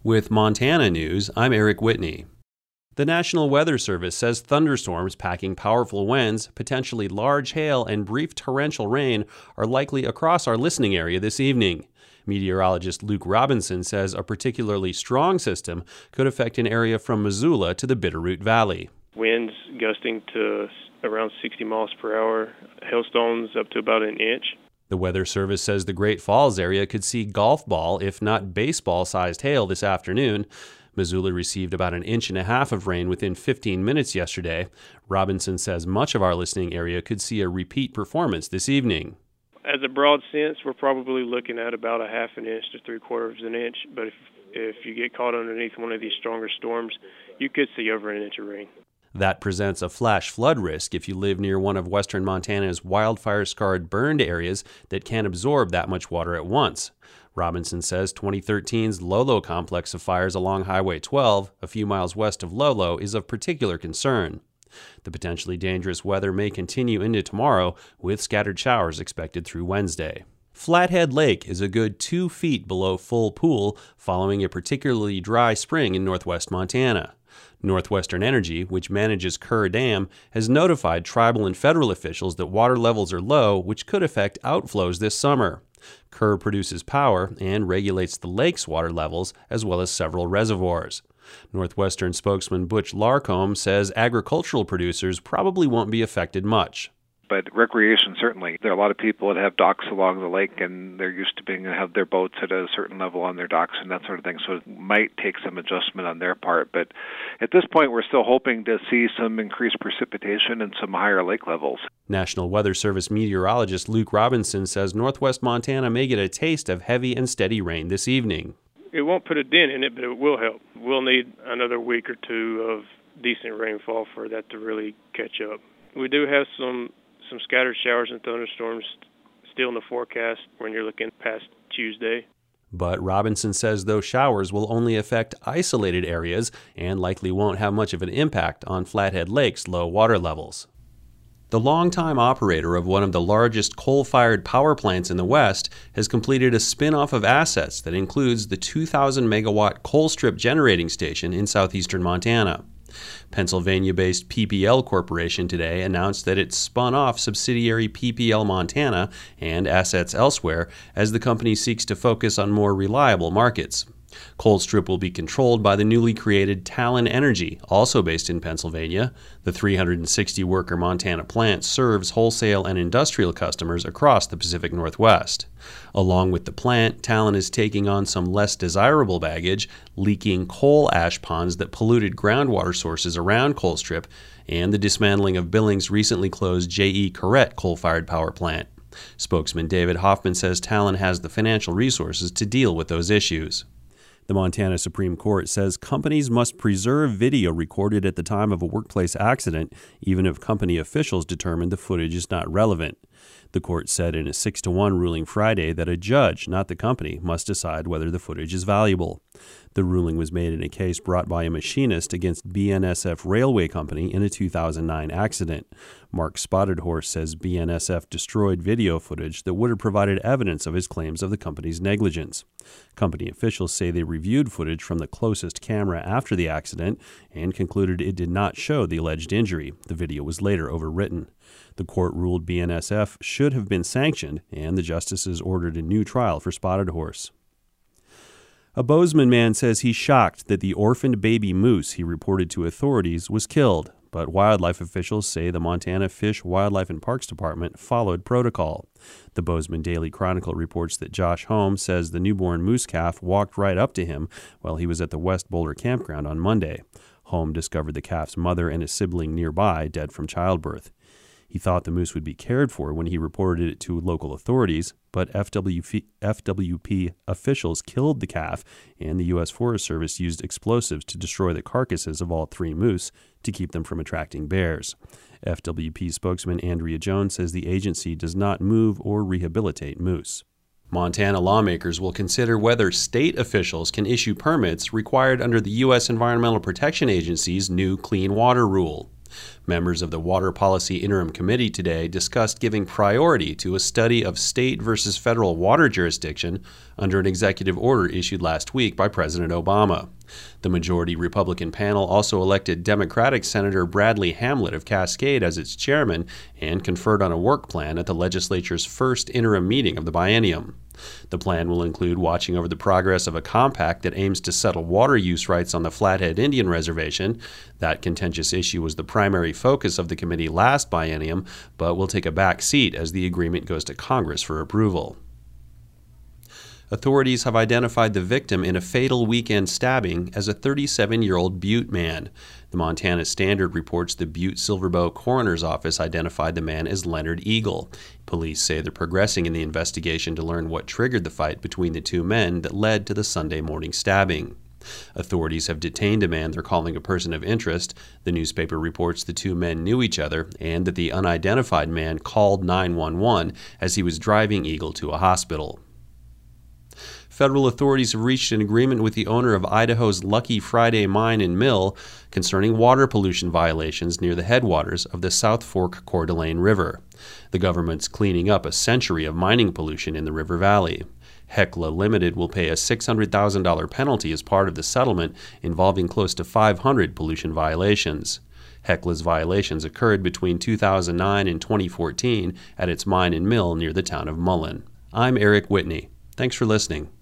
With Montana News, I'm Eric Whitney. The National Weather Service says thunderstorms packing powerful winds, potentially large hail, and brief torrential rain are likely across our listening area this evening. Meteorologist Luke Robinson says a particularly strong system could affect an area from Missoula to the Bitterroot Valley. Winds gusting to around 60 miles per hour, hailstones up to about an inch. The Weather Service says the Great Falls area could see golf ball, if not baseball-sized hail this afternoon. Missoula received about 1.5 inches of rain within 15 minutes yesterday. Robinson says much of our listening area could see a repeat performance this evening. As a broad sense, we're probably looking at about 1/2 inch to 3/4 inch, but if you get caught underneath one of these stronger storms, you could see over 1 inch of rain. That presents a flash flood risk if you live near one of western Montana's wildfire-scarred burned areas that can't absorb that much water at once. Robinson says 2013's Lolo complex of fires along Highway 12, a few miles west of Lolo, is of particular concern. The potentially dangerous weather may continue into tomorrow, with scattered showers expected through Wednesday. Flathead Lake is a good 2 feet below full pool following a particularly dry spring in northwest Montana. Northwestern Energy, which manages Kerr Dam, has notified tribal and federal officials that water levels are low, which could affect outflows this summer. Kerr produces power and regulates the lake's water levels, as well as several reservoirs. Northwestern spokesman Butch Larcombe says agricultural producers probably won't be affected much. But recreation, certainly. There are a lot of people that have docks along the lake, and they're used to being have their boats at a certain level on their docks and that sort of thing, so it might take some adjustment on their part. But at this point, we're still hoping to see some increased precipitation and some higher lake levels. National Weather Service meteorologist Luke Robinson says northwest Montana may get a taste of heavy and steady rain this evening. It won't put a dent in it, but it will help. We'll need another week or two of decent rainfall for that to really catch up. We do have some scattered showers and thunderstorms still in the forecast when you're looking past Tuesday. But Robinson says those showers will only affect isolated areas and likely won't have much of an impact on Flathead Lake's low water levels. The longtime operator of one of the largest coal-fired power plants in the West has completed a spin-off of assets that includes the 2,000-megawatt Colstrip generating station in southeastern Montana. Pennsylvania-based PPL Corporation today announced that it spun off subsidiary PPL Montana and assets elsewhere as the company seeks to focus on more reliable markets. Colstrip will be controlled by the newly created Talen Energy, also based in Pennsylvania. The 360-worker Montana plant serves wholesale and industrial customers across the Pacific Northwest. Along with the plant, Talen is taking on some less desirable baggage, leaking coal ash ponds that polluted groundwater sources around Colstrip, and the dismantling of Billings' recently closed J.E. Corrette coal-fired power plant. Spokesman David Hoffman says Talen has the financial resources to deal with those issues. The Montana Supreme Court says companies must preserve video recorded at the time of a workplace accident, even if company officials determine the footage is not relevant. The court said in a 6-1 ruling Friday that a judge, not the company, must decide whether the footage is valuable. The ruling was made in a case brought by a machinist against BNSF Railway Company in a 2009 accident. Mark Spotted Horse says BNSF destroyed video footage that would have provided evidence of his claims of the company's negligence. Company officials say they reviewed footage from the closest camera after the accident and concluded it did not show the alleged injury. The video was later overwritten. The court ruled BNSF should have been sanctioned, and the justices ordered a new trial for Spotted Horse. A Bozeman man says he's shocked that the orphaned baby moose he reported to authorities was killed, but wildlife officials say the Montana Fish, Wildlife and Parks Department followed protocol. The Bozeman Daily Chronicle reports that Josh Holmes says the newborn moose calf walked right up to him while he was at the West Boulder campground on Monday. Holmes discovered the calf's mother and a sibling nearby dead from childbirth. He thought the moose would be cared for when he reported it to local authorities, but FWP officials killed the calf, and the U.S. Forest Service used explosives to destroy the carcasses of all 3 moose to keep them from attracting bears. FWP spokesman Andrea Jones says the agency does not move or rehabilitate moose. Montana lawmakers will consider whether state officials can issue permits required under the U.S. Environmental Protection Agency's new Clean Water Rule. Members of the Water Policy Interim Committee today discussed giving priority to a study of state versus federal water jurisdiction under an executive order issued last week by President Obama. The majority Republican panel also elected Democratic Senator Bradley Hamlet of Cascade as its chairman and conferred on a work plan at the legislature's first interim meeting of the biennium. The plan will include watching over the progress of a compact that aims to settle water use rights on the Flathead Indian Reservation. That contentious issue was the primary focus of the committee last biennium, but will take a back seat as the agreement goes to Congress for approval. Authorities have identified the victim in a fatal weekend stabbing as a 37-year-old Butte man. The Montana Standard reports the Butte Silverbow Coroner's Office identified the man as Leonard Eagle. Police say they're progressing in the investigation to learn what triggered the fight between the two men that led to the Sunday morning stabbing. Authorities have detained a man they're calling a person of interest. The newspaper reports the two men knew each other and that the unidentified man called 911 as he was driving Eagle to a hospital. Federal authorities have reached an agreement with the owner of Idaho's Lucky Friday Mine and Mill concerning water pollution violations near the headwaters of the South Fork Coeur d'Alene River. The government's cleaning up a century of mining pollution in the river valley. Hecla Limited will pay a $600,000 penalty as part of the settlement involving close to 500 pollution violations. Hecla's violations occurred between 2009 and 2014 at its mine and mill near the town of Mullen. I'm Eric Whitney. Thanks for listening.